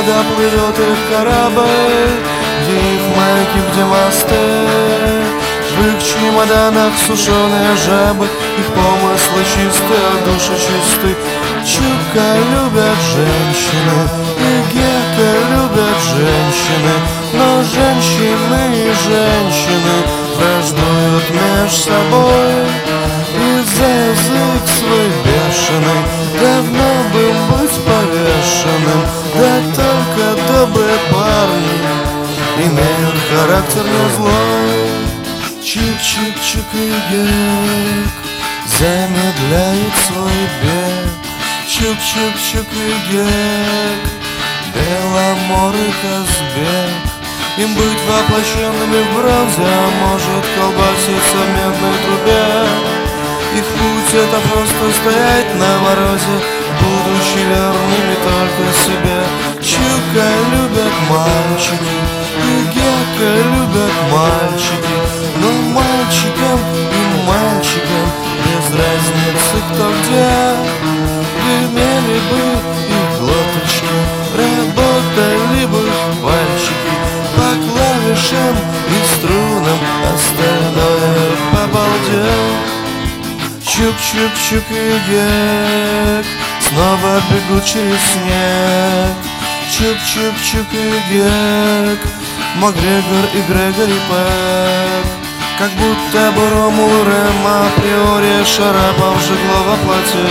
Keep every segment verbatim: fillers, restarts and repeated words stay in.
когда плывет их корабль, где их маяки, где мосты. В их чемоданах сушеные жабы, их помыслы чистые, а души чисты. Чука любят женщины, и гека любят женщины, но женщины и женщины враждуют меж собой. И за язык свой бешеный давно бы быть повешенным, да только добрые парни имеют характер не злой. Чик-чик-чик и гек замедляет свой бег. Чук-чук-чук и гек, Беломор и Казбек. Им быть воплощенными в бронзе, а может колбаситься в медной трубе. Их путь — это просто стоять на морозе, будучи верными только себе. Чука любят мальчики, и гека любят мальчики, но мальчикам и мальчикам без разницы кто где. Гремели бы их глоточки, работали бы пальчики по клавишам и струнам, остальное по балде. Чук-чук-чук и гек снова бегут через снег. Чук-чук-чук и гек, Макгрегор и Грегори Пек. Как будто бы Ромул и Рэм априори Шарапов жигло во плоти.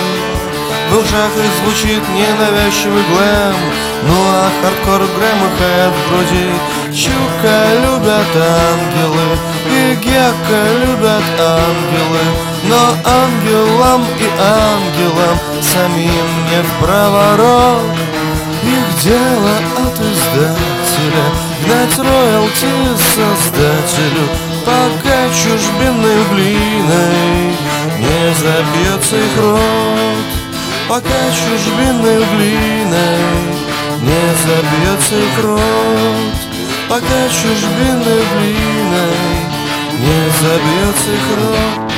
В ушах их звучит ненавязчивый глэм, ну а хардкор Грэм и хэт в груди. Чука любят ангелы, и гека любят ангелы, но ангелам и ангелам самим не в проворот. Их дело от издателя гнать роялти создателю, пока чужбинной глиной не забьется их рот. Пока чужбинной глиной не забьется их рот. Пока чужбинной глиной не забьется их рот.